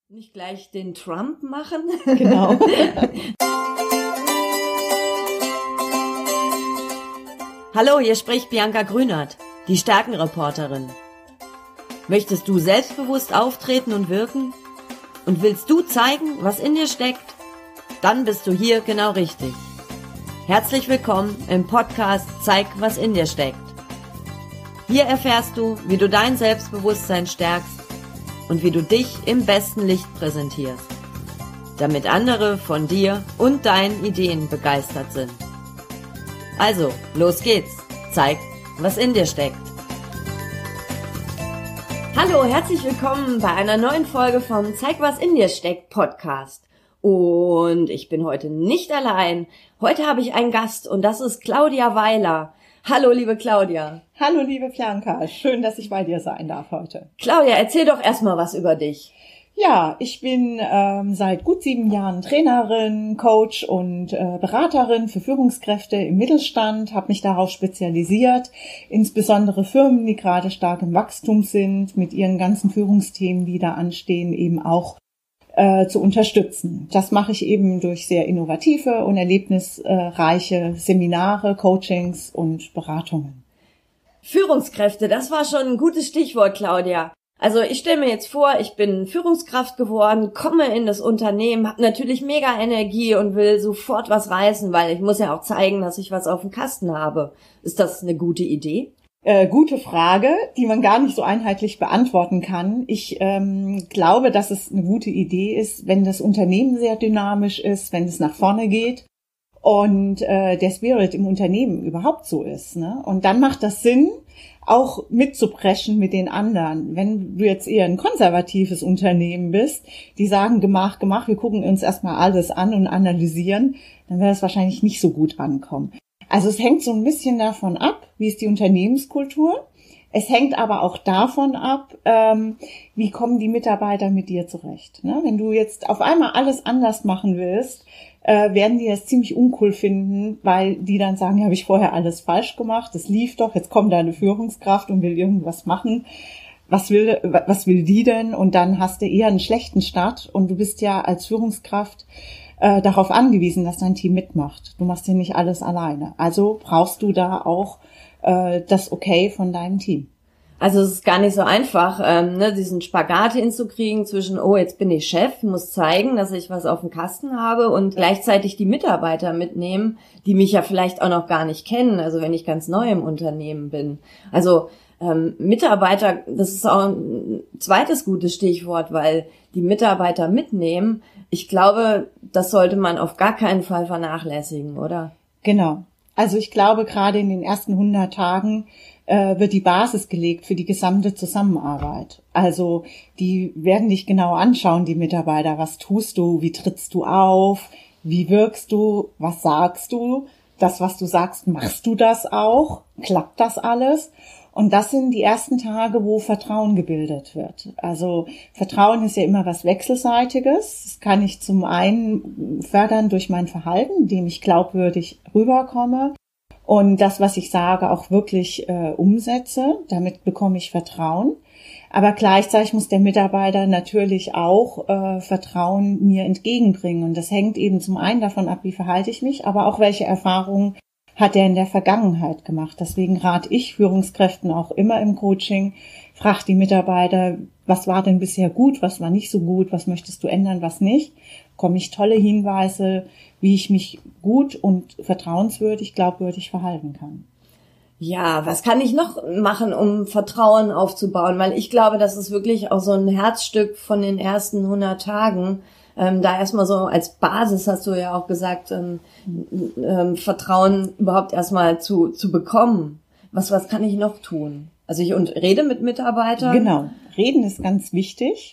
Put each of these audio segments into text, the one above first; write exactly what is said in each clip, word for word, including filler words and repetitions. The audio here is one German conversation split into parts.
Nicht gleich den Trump machen? Genau. Hallo, hier spricht Bianca Grünert, die Stärkenreporterin. Möchtest du selbstbewusst auftreten und wirken? Und willst du zeigen, was in dir steckt? Dann bist du hier genau richtig. Herzlich willkommen im Podcast Zeig, was in dir steckt. Hier erfährst du, wie du dein Selbstbewusstsein stärkst und wie du dich im besten Licht präsentierst, damit andere von dir und deinen Ideen begeistert sind. Also, los geht's. Zeig, was in dir steckt. Hallo, herzlich willkommen bei einer neuen Folge vom Zeig, was in dir steckt Podcast. Und ich bin heute nicht allein. Heute habe ich einen Gast und das ist Claudia Weiler. Hallo, liebe Claudia. Hallo, liebe Bianca. Schön, dass ich bei dir sein darf heute. Claudia, erzähl doch erstmal was über dich. Ja, ich bin ähm, seit gut sieben Jahren Trainerin, Coach und äh, Beraterin für Führungskräfte im Mittelstand, habe mich darauf spezialisiert, insbesondere Firmen, die gerade stark im Wachstum sind, mit ihren ganzen Führungsthemen, die da anstehen, eben auch äh, zu unterstützen. Das mache ich eben durch sehr innovative und erlebnisreiche Seminare, Coachings und Beratungen. Führungskräfte, das war schon ein gutes Stichwort, Claudia. Also ich stelle mir jetzt vor, ich bin Führungskraft geworden, komme in das Unternehmen, habe natürlich mega Energie und will sofort was reißen, weil ich muss ja auch zeigen, dass ich was auf dem Kasten habe. Ist das eine gute Idee? Äh, gute Frage, die man gar nicht so einheitlich beantworten kann. Ich ähm, glaube, dass es eine gute Idee ist, wenn das Unternehmen sehr dynamisch ist, wenn es nach vorne geht und äh, der Spirit im Unternehmen überhaupt so ist, ne? Und dann macht das Sinn, auch mitzupreschen mit den anderen. Wenn du jetzt eher ein konservatives Unternehmen bist, die sagen, gemach, gemach, wir gucken uns erstmal alles an und analysieren, dann wird es wahrscheinlich nicht so gut ankommen. Also es hängt so ein bisschen davon ab, wie ist die Unternehmenskultur. Es hängt aber auch davon ab, ähm, wie kommen die Mitarbeiter mit dir zurecht. Ne? Wenn du jetzt auf einmal alles anders machen willst, äh, werden die das ziemlich uncool finden, weil die dann sagen, ja, habe ich vorher alles falsch gemacht, das lief doch, jetzt kommt da eine Führungskraft und will irgendwas machen. Was will, was will die denn? Und dann hast du eher einen schlechten Start und du bist ja als Führungskraft äh, darauf angewiesen, dass dein Team mitmacht. Du machst ja nicht alles alleine. Also brauchst du da auch äh, das Okay von deinem Team. Also es ist gar nicht so einfach, ähm, ne, diesen Spagat hinzukriegen zwischen, oh, jetzt bin ich Chef, muss zeigen, dass ich was auf dem Kasten habe und gleichzeitig die Mitarbeiter mitnehmen, die mich ja vielleicht auch noch gar nicht kennen, also wenn ich ganz neu im Unternehmen bin. Also ähm, Mitarbeiter, das ist auch ein zweites gutes Stichwort, weil die Mitarbeiter mitnehmen, ich glaube, das sollte man auf gar keinen Fall vernachlässigen, oder? Genau. Also ich glaube, gerade in den ersten hundert Tagen äh, wird die Basis gelegt für die gesamte Zusammenarbeit. Also die werden dich genau anschauen, die Mitarbeiter. Was tust du? Wie trittst du auf? Wie wirkst du? Was sagst du? Das, was du sagst, machst du das auch? Klappt das alles? Und das sind die ersten Tage, wo Vertrauen gebildet wird. Also Vertrauen ist ja immer was Wechselseitiges. Das kann ich zum einen fördern durch mein Verhalten, indem ich glaubwürdig rüberkomme und das, was ich sage, auch wirklich äh, umsetze. Damit bekomme ich Vertrauen. Aber gleichzeitig muss der Mitarbeiter natürlich auch äh, Vertrauen mir entgegenbringen. Und das hängt eben zum einen davon ab, wie verhalte ich mich, aber auch welche Erfahrungen hat er in der Vergangenheit gemacht. Deswegen rate ich Führungskräften auch immer im Coaching, frag die Mitarbeiter, was war denn bisher gut, was war nicht so gut, was möchtest du ändern, was nicht. Bekomme ich tolle Hinweise, wie ich mich gut und vertrauenswürdig, glaubwürdig verhalten kann. Ja, was kann ich noch machen, um Vertrauen aufzubauen? Weil ich glaube, das ist wirklich auch so ein Herzstück von den ersten hundert Tagen. Ähm, da erstmal so als Basis, hast du ja auch gesagt, ähm, ähm, Vertrauen überhaupt erstmal zu zu bekommen. Was was kann ich noch tun? Also ich und rede mit Mitarbeitern. Genau, reden ist ganz wichtig.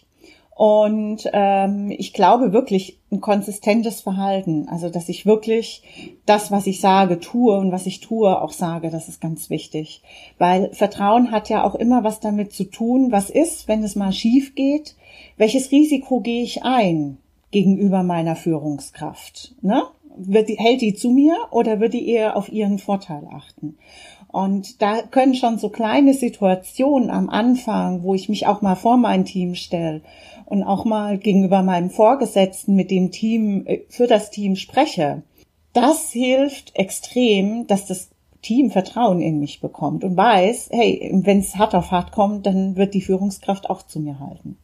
Und ähm, ich glaube wirklich ein konsistentes Verhalten, also dass ich wirklich das, was ich sage, tue und was ich tue, auch sage, das ist ganz wichtig. Weil Vertrauen hat ja auch immer was damit zu tun, was ist, wenn es mal schief geht, welches Risiko gehe ich ein gegenüber meiner Führungskraft, ne? Wird die, hält die zu mir oder wird die eher auf ihren Vorteil achten? Und da können schon so kleine Situationen am Anfang, wo ich mich auch mal vor mein Team stelle und auch mal gegenüber meinem Vorgesetzten mit dem Team, für das Team spreche, das hilft extrem, dass das Team Vertrauen in mich bekommt und weiß, hey, wenn es hart auf hart kommt, dann wird die Führungskraft auch zu mir halten.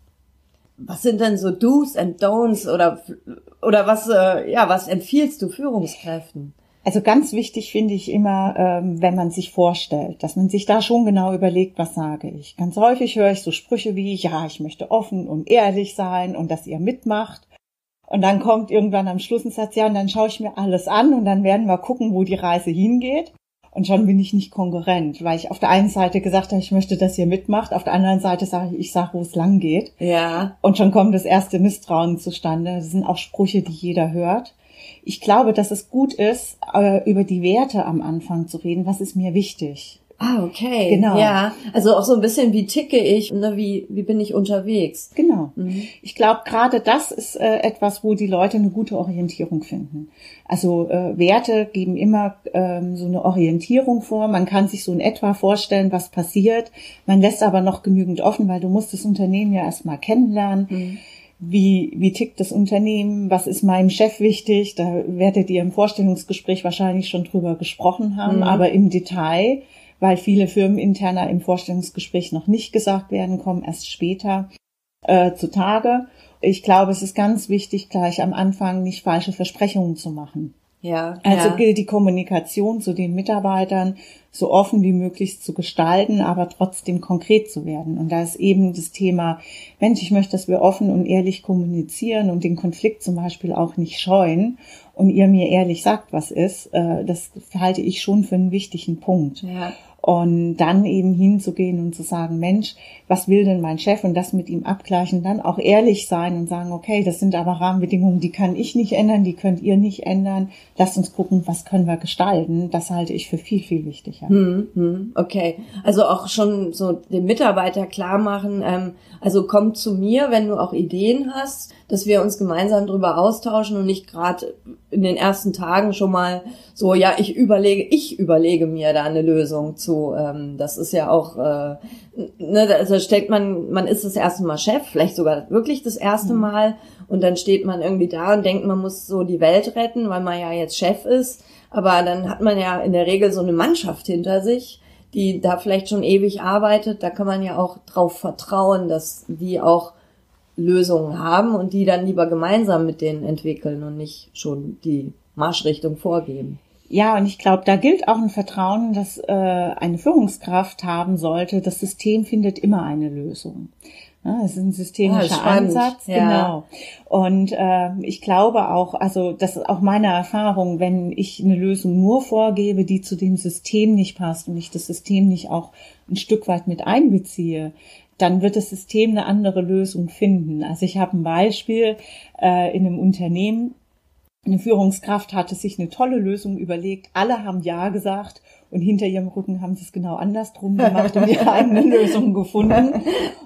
Was sind denn so Do's and Don'ts oder, oder was, äh, ja, was empfiehlst du Führungskräften? Also ganz wichtig finde ich immer, ähm, wenn man sich vorstellt, dass man sich da schon genau überlegt, was sage ich. Ganz häufig höre ich so Sprüche wie, ja, ich möchte offen und ehrlich sein und dass ihr mitmacht. Und dann kommt irgendwann am Schluss ein Satz, ja, und dann schaue ich mir alles an und dann werden wir gucken, wo die Reise hingeht. Und schon bin ich nicht konkurrent, weil ich auf der einen Seite gesagt habe, ich möchte, dass ihr mitmacht, auf der anderen Seite sage ich, ich sage, wo es lang geht. Ja. Und schon kommt das erste Misstrauen zustande. Das sind auch Sprüche, die jeder hört. Ich glaube, dass es gut ist, über die Werte am Anfang zu reden. Was ist mir wichtig? Ah, okay. Genau. Ja, also auch so ein bisschen, wie ticke ich, ne, wie wie bin ich unterwegs? Genau. Mhm. Ich glaube, gerade das ist äh, etwas, wo die Leute eine gute Orientierung finden. Also äh, Werte geben immer ähm, so eine Orientierung vor. Man kann sich so in etwa vorstellen, was passiert. Man lässt aber noch genügend offen, weil du musst das Unternehmen ja erstmal kennenlernen. Mhm. Wie, wie tickt das Unternehmen? Was ist meinem Chef wichtig? Da werdet ihr im Vorstellungsgespräch wahrscheinlich schon drüber gesprochen haben, mhm. aber im Detail, weil viele Firmeninterner im Vorstellungsgespräch noch nicht gesagt werden, kommen erst später äh, zutage. Ich glaube, es ist ganz wichtig, gleich am Anfang nicht falsche Versprechungen zu machen. Ja. Also ja. gilt die Kommunikation zu den Mitarbeitern so offen wie möglich zu gestalten, aber trotzdem konkret zu werden. Und da ist eben das Thema, Mensch, ich möchte, dass wir offen und ehrlich kommunizieren und den Konflikt zum Beispiel auch nicht scheuen und ihr mir ehrlich sagt, was ist, äh, das halte ich schon für einen wichtigen Punkt. Ja. Und dann eben hinzugehen und zu sagen, Mensch, was will denn mein Chef? Und das mit ihm abgleichen, dann auch ehrlich sein und sagen, okay, das sind aber Rahmenbedingungen, die kann ich nicht ändern, die könnt ihr nicht ändern. Lasst uns gucken, was können wir gestalten. Das halte ich für viel, viel wichtiger. Hm, hm, okay, also auch schon so den Mitarbeiter klar machen, ähm, also komm zu mir, wenn du auch Ideen hast, dass wir uns gemeinsam drüber austauschen und nicht gerade in den ersten Tagen schon mal so, ja, ich überlege, ich überlege mir da eine Lösung zu. Ähm, das ist ja auch, äh, ne, also stellt man, man ist das erste Mal Chef, vielleicht sogar wirklich das erste Mal und dann steht man irgendwie da und denkt, man muss so die Welt retten, weil man ja jetzt Chef ist. Aber dann hat man ja in der Regel so eine Mannschaft hinter sich, die da vielleicht schon ewig arbeitet. Da kann man ja auch drauf vertrauen, dass die auch Lösungen haben und die dann lieber gemeinsam mit denen entwickeln und nicht schon die Marschrichtung vorgeben. Ja, und ich glaube, da gilt auch ein Vertrauen, das äh, eine Führungskraft haben sollte. Das System findet immer eine Lösung. Ja, das ist ein systemischer ah, Ansatz, ja. Genau. Und äh, ich glaube auch, also das ist auch meine Erfahrung, wenn ich eine Lösung nur vorgebe, die zu dem System nicht passt und ich das System nicht auch ein Stück weit mit einbeziehe, dann wird das System eine andere Lösung finden. Also ich habe ein Beispiel äh, in einem Unternehmen. Eine Führungskraft hatte sich eine tolle Lösung überlegt. Alle haben Ja gesagt und hinter ihrem Rücken haben sie es genau andersrum gemacht und ihre eigenen Lösungen gefunden.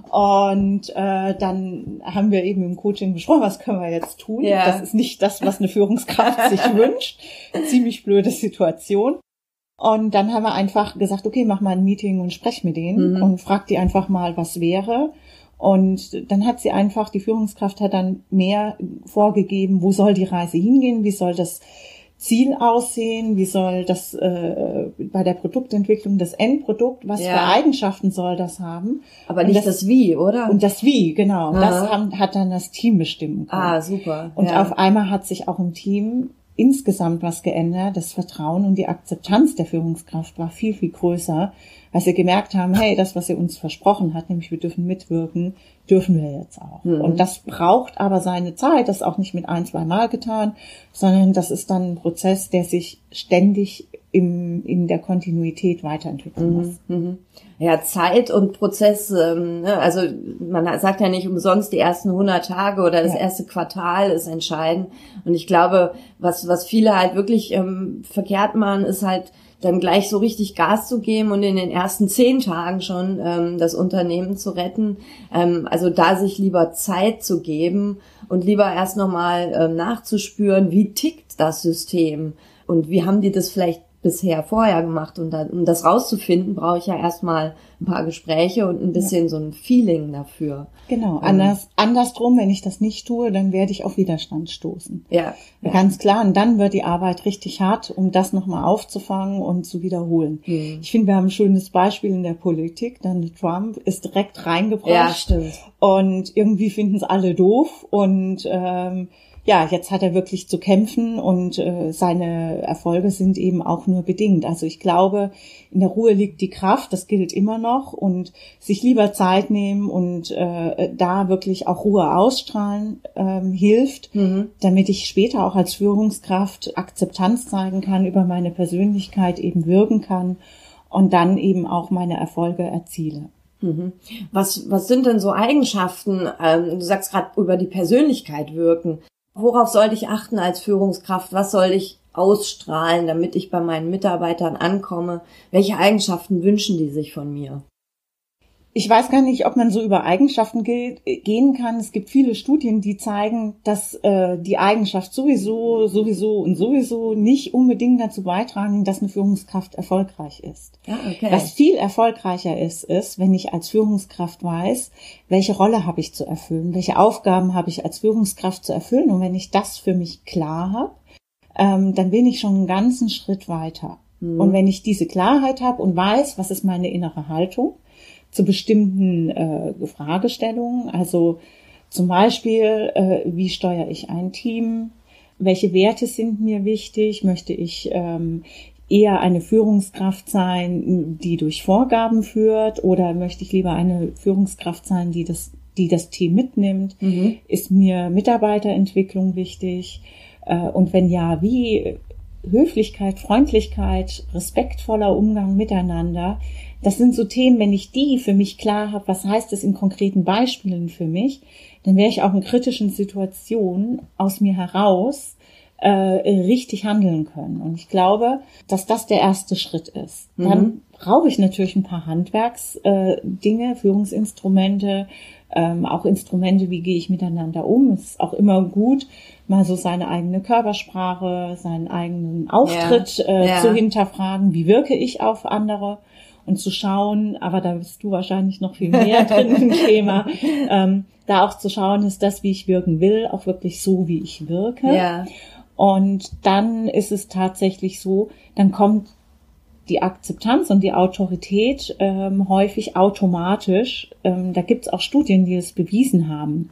Und äh, dann haben wir eben im Coaching besprochen, was können wir jetzt tun? Ja. Das ist nicht das, was eine Führungskraft sich wünscht. Ziemlich blöde Situation. Und dann haben wir einfach gesagt, okay, mach mal ein Meeting und sprech mit denen mhm. und frag die einfach mal, was wäre. Und dann hat sie einfach, die Führungskraft hat dann mehr vorgegeben, wo soll die Reise hingehen, wie soll das Ziel aussehen, wie soll das äh, bei der Produktentwicklung das Endprodukt, was ja. für Eigenschaften soll das haben. Aber nicht das, das Wie, oder? Und das Wie, genau. Aha. Das haben, hat dann das Team bestimmen können. Ah, super. Und ja. auf einmal hat sich auch im Team insgesamt was geändert. Das Vertrauen und die Akzeptanz der Führungskraft war viel, viel größer, weil sie gemerkt haben, hey, das, was sie uns versprochen hat, nämlich wir dürfen mitwirken, dürfen wir jetzt auch. Mhm. Und das braucht aber seine Zeit, das ist auch nicht mit ein, zwei Mal getan, sondern das ist dann ein Prozess, der sich ständig im, in der Kontinuität weiterentwickeln mhm. muss. Mhm. Ja, Zeit und Prozess, ähm, ne, also man sagt ja nicht umsonst, die ersten hundert Tage oder das ja. erste Quartal ist entscheidend. Und ich glaube, was was viele halt wirklich ähm, verkehrt machen, ist halt dann gleich so richtig Gas zu geben und in den ersten zehn Tagen schon ähm, das Unternehmen zu retten. Ähm, also da sich lieber Zeit zu geben und lieber erst nochmal ähm, nachzuspüren, wie tickt das System und wie haben die das vielleicht bisher vorher gemacht. Und dann, um das rauszufinden, brauche ich ja erstmal ein paar Gespräche und ein bisschen ja. so ein Feeling dafür. Genau, anders, andersrum, wenn ich das nicht tue, dann werde ich auf Widerstand stoßen. Ja, ja. Ganz klar, und dann wird die Arbeit richtig hart, um das nochmal aufzufangen und zu wiederholen. Mhm. Ich finde, wir haben ein schönes Beispiel in der Politik, dann Trump ist direkt reingebracht. Ja, stimmt. Und irgendwie finden es alle doof und ähm, ja, jetzt hat er wirklich zu kämpfen und äh, seine Erfolge sind eben auch nur bedingt. Also ich glaube, in der Ruhe liegt die Kraft, das gilt immer noch und sich lieber Zeit nehmen und äh, da wirklich auch Ruhe ausstrahlen ähm, hilft, mhm. damit ich später auch als Führungskraft Akzeptanz zeigen kann, über meine Persönlichkeit eben wirken kann und dann eben auch meine Erfolge erziele. Mhm. Was, was sind denn so Eigenschaften, ähm, du sagst gerade über die Persönlichkeit wirken. Worauf sollte ich achten als Führungskraft? Was soll ich ausstrahlen, damit ich bei meinen Mitarbeitern ankomme? Welche Eigenschaften wünschen die sich von mir? Ich weiß gar nicht, ob man so über Eigenschaften ge- gehen kann. Es gibt viele Studien, die zeigen, dass äh, die Eigenschaft sowieso, sowieso und sowieso nicht unbedingt dazu beitragen, dass eine Führungskraft erfolgreich ist. Ah, okay. Was viel erfolgreicher ist, ist, wenn ich als Führungskraft weiß, welche Rolle habe ich zu erfüllen, welche Aufgaben habe ich als Führungskraft zu erfüllen. Und wenn ich das für mich klar habe, ähm, dann bin ich schon einen ganzen Schritt weiter. Mhm. Und wenn ich diese Klarheit habe und weiß, was ist meine innere Haltung, zu bestimmten äh, Fragestellungen, also zum Beispiel, äh, wie steuere ich ein Team, welche Werte sind mir wichtig, möchte ich ähm, eher eine Führungskraft sein, die durch Vorgaben führt oder möchte ich lieber eine Führungskraft sein, die das, die das Team mitnimmt, mhm. ist mir Mitarbeiterentwicklung wichtig äh, und wenn ja, wie Höflichkeit, Freundlichkeit, respektvoller Umgang miteinander. Das sind so Themen, wenn ich die für mich klar habe, was heißt das in konkreten Beispielen für mich, dann werde ich auch in kritischen Situationen aus mir heraus äh, richtig handeln können. Und ich glaube, dass das der erste Schritt ist. Mhm. Dann brauche ich natürlich ein paar Handwerksdinge, äh, Führungsinstrumente, ähm, auch Instrumente, wie gehe ich miteinander um. Es ist auch immer gut, mal so seine eigene Körpersprache, seinen eigenen Auftritt ja. Äh, ja. zu hinterfragen. Wie wirke ich auf andere? Und zu schauen, aber da bist du wahrscheinlich noch viel mehr drin im Thema, ähm, da auch zu schauen, ist das, wie ich wirken will, auch wirklich so, wie ich wirke. Ja. Und dann ist es tatsächlich so, dann kommt die Akzeptanz und die Autorität ähm, häufig automatisch. Ähm, da gibt es auch Studien, die es bewiesen haben.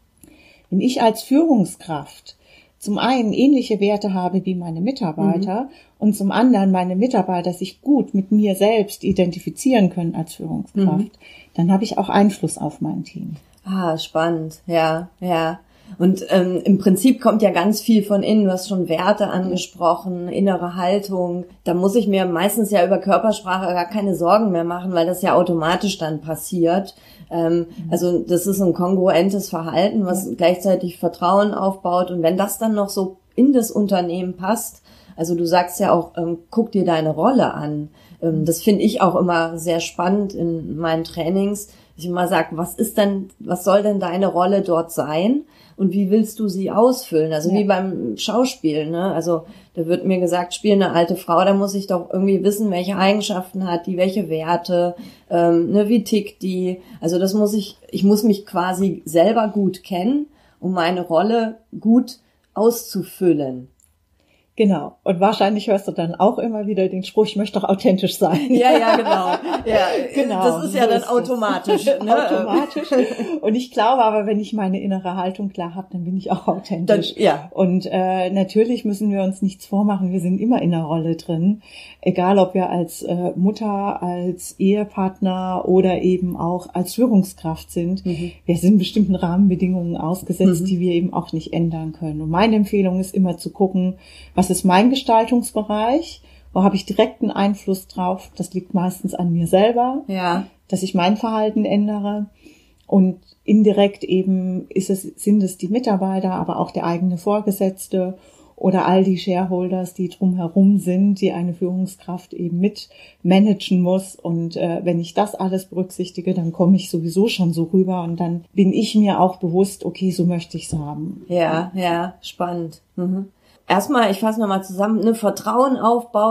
Wenn ich als Führungskraft zum einen ähnliche Werte habe wie meine Mitarbeiter mhm. und zum anderen meine Mitarbeiter sich gut mit mir selbst identifizieren können als Führungskraft, mhm. dann habe ich auch Einfluss auf mein Team. Ah, spannend. Ja, ja. Und ähm, im Prinzip kommt ja ganz viel von innen. Du hast schon Werte angesprochen, innere Haltung. Da muss ich mir meistens ja über Körpersprache gar keine Sorgen mehr machen, weil das ja automatisch dann passiert. Ähm, also das ist ein kongruentes Verhalten, was ja. gleichzeitig Vertrauen aufbaut. Und wenn das dann noch so in das Unternehmen passt, also du sagst ja auch, ähm, guck dir deine Rolle an. Ähm, das finde ich auch immer sehr spannend in meinen Trainings. Ich immer sage, was ist denn, was soll denn deine Rolle dort sein? Und wie willst du sie ausfüllen? Also ja. wie beim Schauspiel, ne? Also da wird mir gesagt, spiel eine alte Frau, da muss ich doch irgendwie wissen, welche Eigenschaften hat die, welche Werte, ähm, ne, wie tickt die. Also das muss ich, ich muss mich quasi selber gut kennen, um meine Rolle gut auszufüllen. Genau. Und wahrscheinlich hörst du dann auch immer wieder den Spruch, ich möchte doch authentisch sein. Ja, ja, genau. Ja, genau. Das ist ja so dann ist automatisch. Ne? Automatisch. Und ich glaube aber, wenn ich meine innere Haltung klar habe, dann bin ich auch authentisch. Dann, ja. Und äh, natürlich müssen wir uns nichts vormachen. Wir sind immer in der Rolle drin. Egal, ob wir als äh, Mutter, als Ehepartner oder eben auch als Führungskraft sind. Mhm. Wir sind bestimmten Rahmenbedingungen ausgesetzt, mhm. die wir eben auch nicht ändern können. Und meine Empfehlung ist immer zu gucken, was ist mein Gestaltungsbereich? Wo habe ich direkten Einfluss drauf? Das liegt meistens an mir selber, ja. dass ich mein Verhalten ändere. Und indirekt eben ist es, sind es die Mitarbeiter, aber auch der eigene Vorgesetzte oder all die Shareholders, die drumherum sind, die eine Führungskraft eben mit managen muss. Und äh, wenn ich das alles berücksichtige, dann komme ich sowieso schon so rüber und dann bin ich mir auch bewusst, okay, so möchte ich es haben. Ja, ja, spannend. Mhm. Erstmal, ich fasse nochmal zusammen, ne, Vertrauen aufbauen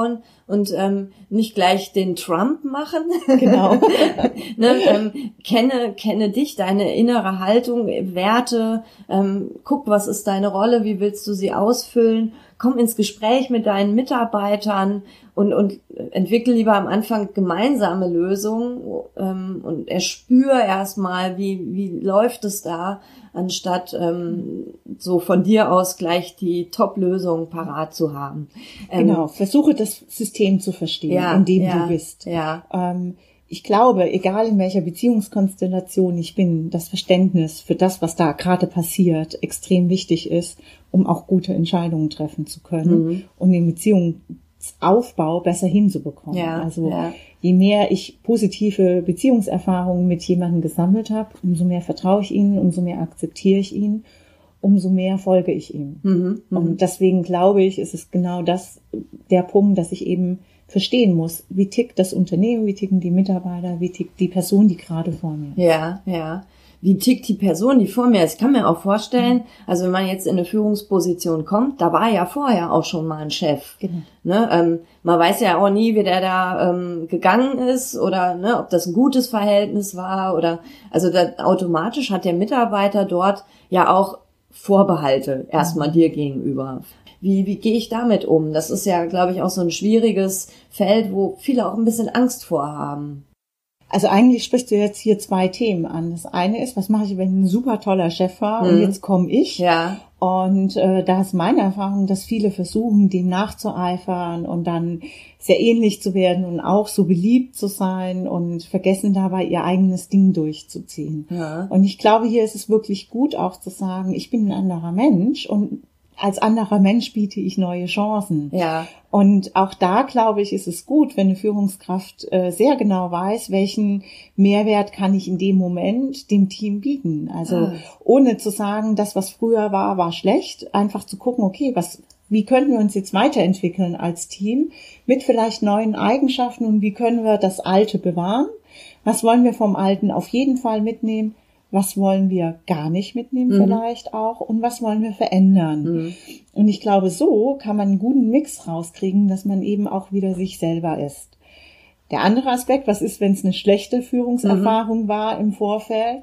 und ähm, nicht gleich den Trump machen. Genau. ne, ähm, kenne kenne dich, deine innere Haltung, Werte, ähm, guck, was ist deine Rolle, wie willst du sie ausfüllen, komm ins Gespräch mit deinen Mitarbeitern und und entwickle lieber am Anfang gemeinsame Lösungen ähm, und erspür erstmal, wie wie läuft es da, anstatt ähm, so von dir aus gleich die Top-Lösung parat zu haben. Ähm, genau, versuche das System zu verstehen, ja, in dem ja, du bist. Ja. Ähm, ich glaube, egal in welcher Beziehungskonstellation ich bin, das Verständnis für das, was da gerade passiert, extrem wichtig ist, um auch gute Entscheidungen treffen zu können mhm. und den Beziehungsaufbau besser hinzubekommen. Ja, also ja. je mehr ich positive Beziehungserfahrungen mit jemandem gesammelt habe, umso mehr vertraue ich ihnen, umso mehr akzeptiere ich ihn, umso mehr folge ich ihm. Mhm, und deswegen glaube ich, ist es genau das, der Punkt, dass ich eben verstehen muss, wie tickt das Unternehmen, wie ticken die Mitarbeiter, wie tickt die Person, die gerade vor mir ist. Ja, ja. Wie tickt die Person, die vor mir ist? Ich kann mir auch vorstellen, also wenn man jetzt in eine Führungsposition kommt, da war ja vorher auch schon mal ein Chef. Genau. Ne, ähm, man weiß ja auch nie, wie der da ähm, gegangen ist oder ne, ob das ein gutes Verhältnis war oder also da, automatisch hat der Mitarbeiter dort ja auch Vorbehalte erstmal mhm. dir gegenüber. Wie, wie gehe ich damit um? Das ist ja, glaube ich, auch so ein schwieriges Feld, wo viele auch ein bisschen Angst vorhaben. Also eigentlich sprichst du jetzt hier zwei Themen an. Das eine ist, was mache ich, wenn ein super toller Chef war mhm. und jetzt komme ich? Ja. Und äh, da ist meine Erfahrung, dass viele versuchen, dem nachzueifern und dann sehr ähnlich zu werden und auch so beliebt zu sein und vergessen dabei ihr eigenes Ding durchzuziehen. Ja. Und ich glaube, hier ist es wirklich gut auch zu sagen, ich bin ein anderer Mensch und als anderer Mensch biete ich neue Chancen. Ja. Und auch da, glaube ich, ist es gut, wenn eine Führungskraft äh, sehr genau weiß, welchen Mehrwert kann ich in dem Moment dem Team bieten. Also ah. ohne zu sagen, das, was früher war, war schlecht, einfach zu gucken, okay, was, wie können wir uns jetzt weiterentwickeln als Team mit vielleicht neuen Eigenschaften und wie können wir das Alte bewahren? Was wollen wir vom Alten auf jeden Fall mitnehmen? Was wollen wir gar nicht mitnehmen mhm. vielleicht auch und was wollen wir verändern? Mhm. Und ich glaube, so kann man einen guten Mix rauskriegen, dass man eben auch wieder sich selber ist. Der andere Aspekt, was ist, wenn es eine schlechte Führungserfahrung mhm. war im Vorfeld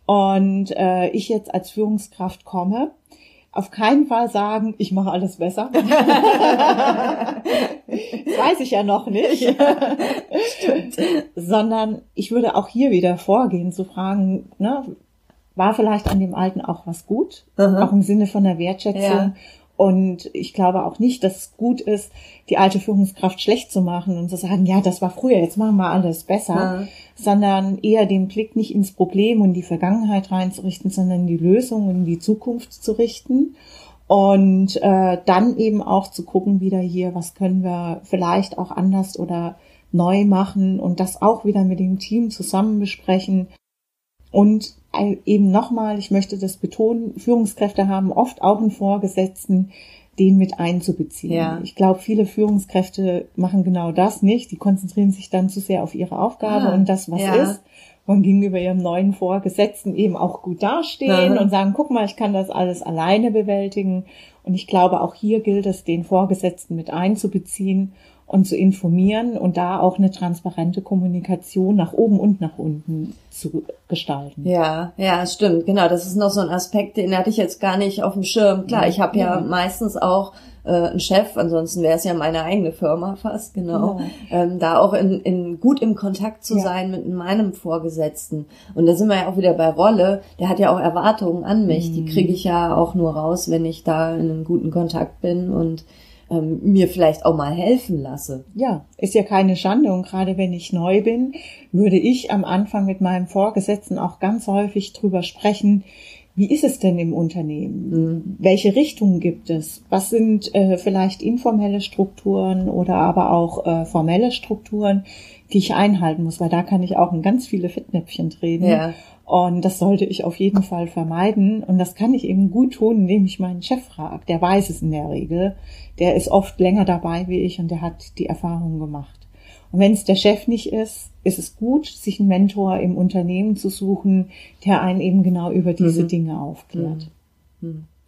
und äh, ich jetzt als Führungskraft komme? Auf keinen Fall sagen, ich mache alles besser. Das weiß ich ja noch nicht. Ja, stimmt. Sondern ich würde auch hier wieder vorgehen, zu fragen, ne, war vielleicht an dem Alten auch was gut? Aha. Auch im Sinne von der Wertschätzung. Ja. Und ich glaube auch nicht, dass es gut ist, die alte Führungskraft schlecht zu machen und zu sagen, ja, das war früher, jetzt machen wir alles besser. Ja. Sondern eher den Blick nicht ins Problem und die Vergangenheit reinzurichten, sondern die Lösung und die Zukunft zu richten. Und äh, dann eben auch zu gucken wieder hier, was können wir vielleicht auch anders oder neu machen und das auch wieder mit dem Team zusammen besprechen. Und eben nochmal, ich möchte das betonen, Führungskräfte haben oft auch einen Vorgesetzten, den mit einzubeziehen. Ja. Ich glaube, viele Führungskräfte machen genau das nicht. Die konzentrieren sich dann zu sehr auf ihre Aufgabe ah, und das, was ja. ist. Und gegenüber ihrem neuen Vorgesetzten eben auch gut dastehen mhm. und sagen, guck mal, ich kann das alles alleine bewältigen. Und ich glaube, auch hier gilt es, den Vorgesetzten mit einzubeziehen und zu informieren und da auch eine transparente Kommunikation nach oben und nach unten zu gestalten. Ja, ja, stimmt, genau. Das ist noch so ein Aspekt, den hatte ich jetzt gar nicht auf dem Schirm. Klar, ich habe ja, ja meistens auch äh, einen Chef, ansonsten wäre es ja meine eigene Firma fast, genau. Ja. Ähm, da auch in, in gut im Kontakt zu ja. sein mit meinem Vorgesetzten. Und da sind wir ja auch wieder bei Rolle. Der hat ja auch Erwartungen an mich. Mhm. Die kriege ich ja auch nur raus, wenn ich da in einem guten Kontakt bin und Ähm, mir vielleicht auch mal helfen lasse. Ja, ist ja keine Schande und gerade wenn ich neu bin, würde ich am Anfang mit meinem Vorgesetzten auch ganz häufig drüber sprechen, wie ist es denn im Unternehmen? Mhm. Welche Richtungen gibt es? Was sind äh, vielleicht informelle Strukturen oder aber auch äh, formelle Strukturen, die ich einhalten muss? Weil da kann ich auch in ganz viele Fettnäpfchen treten. Ja. Und das sollte ich auf jeden Fall vermeiden. Und das kann ich eben gut tun, indem ich meinen Chef frage. Der weiß es in der Regel. Der ist oft länger dabei wie ich und der hat die Erfahrung gemacht. Und wenn es der Chef nicht ist, ist es gut, sich einen Mentor im Unternehmen zu suchen, der einen eben genau über diese mhm. Dinge aufklärt. Mhm.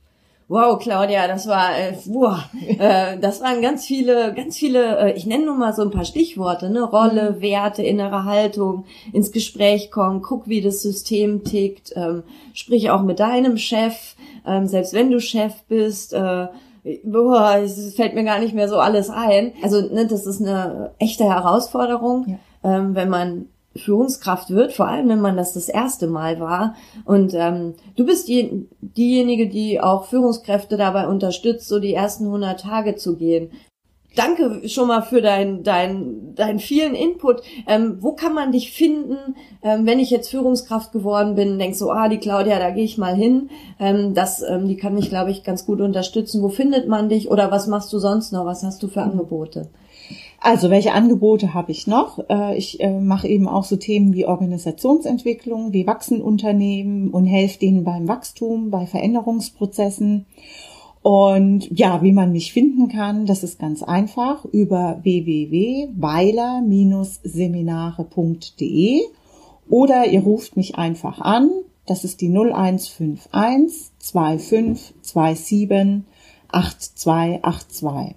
Wow, Claudia, das war, äh, wow, äh, das waren ganz viele, ganz viele, äh, ich nenne nur mal so ein paar Stichworte, ne, Rolle, Werte, innere Haltung, ins Gespräch kommen, guck, wie das System tickt, ähm, sprich auch mit deinem Chef, ähm, selbst wenn du Chef bist, äh, boah, es fällt mir gar nicht mehr so alles ein. Also, ne, das ist eine echte Herausforderung, ja. ähm, wenn man Führungskraft wird, vor allem wenn man das das erste Mal war. Und ähm, du bist die, diejenige, die auch Führungskräfte dabei unterstützt, so die ersten hundert Tage zu gehen. Danke schon mal für deinen dein, dein vielen Input. Ähm, wo kann man dich finden, ähm, wenn ich jetzt Führungskraft geworden bin, denkst so, ah, die Claudia, da gehe ich mal hin. Ähm, das, ähm, die kann mich, glaube ich, ganz gut unterstützen. Wo findet man dich oder was machst du sonst noch? Was hast du für Angebote? Also, welche Angebote habe ich noch? Ich mache eben auch so Themen wie Organisationsentwicklung, wie wachsen Unternehmen und helfe denen beim Wachstum, bei Veränderungsprozessen. Und ja, wie man mich finden kann, das ist ganz einfach über w w w punkt weiler Seminare punkt de oder ihr ruft mich einfach an. Das ist die null eins fünf eins zwei fünf zwei sieben acht zwei acht zwei.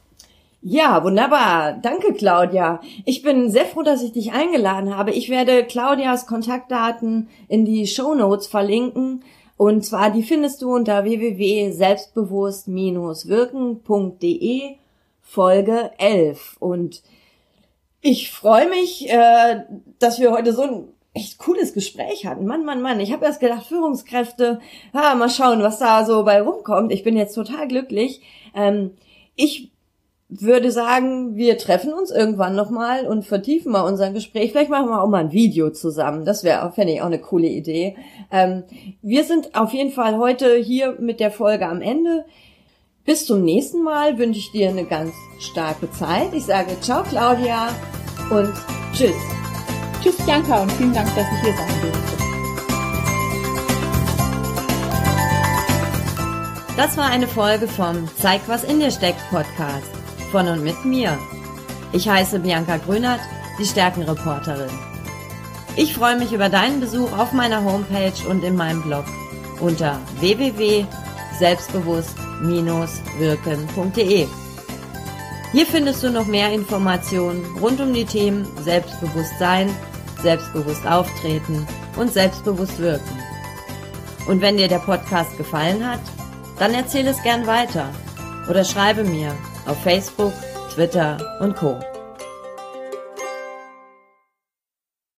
Ja, wunderbar. Danke, Claudia. Ich bin sehr froh, dass ich dich eingeladen habe. Ich werde Claudias Kontaktdaten in die Shownotes verlinken. Und zwar, die findest du unter w w w punkt selbstbewusst wirken punkt de Folge elf. Und ich freue mich, äh, dass wir heute so ein echt cooles Gespräch hatten. Mann, Mann, Mann. Ich habe erst gedacht, Führungskräfte, ah, mal schauen, was da so bei rumkommt. Ich bin jetzt total glücklich. Ähm, ich würde sagen, wir treffen uns irgendwann nochmal und vertiefen mal unser Gespräch. Vielleicht machen wir auch mal ein Video zusammen. Das wäre, fände ich auch eine coole Idee. Ähm, wir sind auf jeden Fall heute hier mit der Folge am Ende. Bis zum nächsten Mal wünsche ich dir eine ganz starke Zeit. Ich sage ciao, Claudia, und tschüss. Tschüss, Bianca, und vielen Dank, dass ich hier sein durfte. Das war eine Folge vom Zeig, was in dir steckt Podcast. Von und mit mir. Ich heiße Bianca Grünert, die Stärkenreporterin. Ich freue mich über deinen Besuch auf meiner Homepage und in meinem Blog unter w w w punkt selbstbewusst wirken punkt de. Hier findest du noch mehr Informationen rund um die Themen Selbstbewusstsein, selbstbewusst auftreten und selbstbewusst wirken. Und wenn dir der Podcast gefallen hat, dann erzähle es gern weiter oder schreibe mir auf Facebook, Twitter und Co.